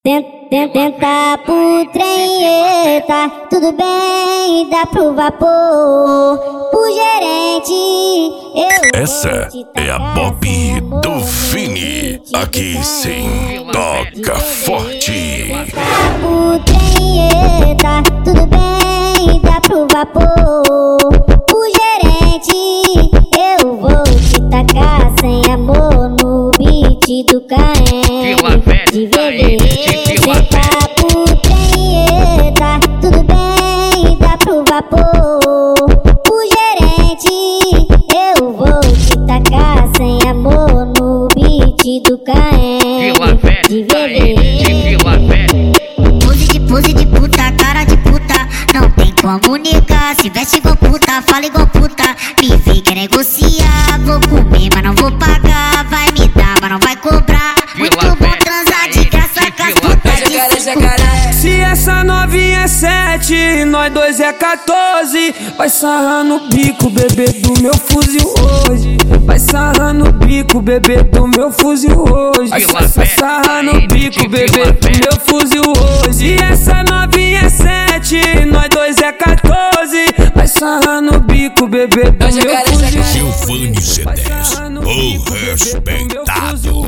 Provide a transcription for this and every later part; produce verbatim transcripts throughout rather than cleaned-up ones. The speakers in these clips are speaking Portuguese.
Tenta pro trem, eita, tudo bem, dá pro vapor. O gerente, eu Essa é a Bob do Vini, aqui sim, toca forte. O trem, eita, tudo bem, dá pro vapor. O gerente, eu vou te tacar sem amor no beat do Caen. De bebê, senta pro trem, eita, tudo bem, dá pro vapor. O gerente, eu vou te tacar sem amor no beat do Caen. De bebê, pose de pose de puta, cara de puta, não tem como negar. Se veste igual puta, fala igual puta, me vem quer negociar. Vou comer, mas não vou pagar. Vai me dar, mas não vai cobrar. Muito bom transar de graça com as putas de cinco. Se essa novinha é sete, nós dois é quatorze. Vai sarrar no bico, bebê do meu fuzil hoje. Vai sarrar no bico, bebê do meu fuzil hoje. Vai sarrar no bico, bebê do meu fuzil hoje. Se essa novinha é sete, nós dois é quatorze. Vai sarrar no bico, bebê do meu fuzil. Giovanni C dez, o respeitado.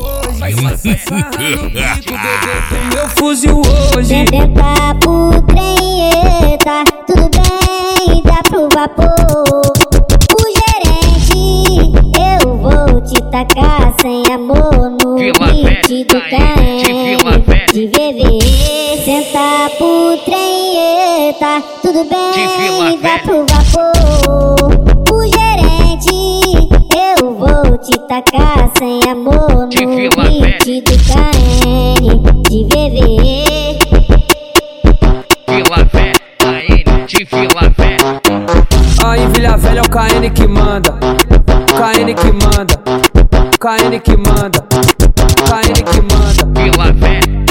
Meu fuzil hoje. tenta pro trem, eita, tudo bem, dá pro vapor. O gerente, eu vou te tacar sem amor no beat do Caen. De bebê, senta pro trem, eita, tudo bem, dá pro vapor. O gerente, eu vou te tacar sem amor no beat do Caen. De bebê, Aí Vila Velha é o Caen que manda, Caen que manda, Caen que manda, Caen que manda.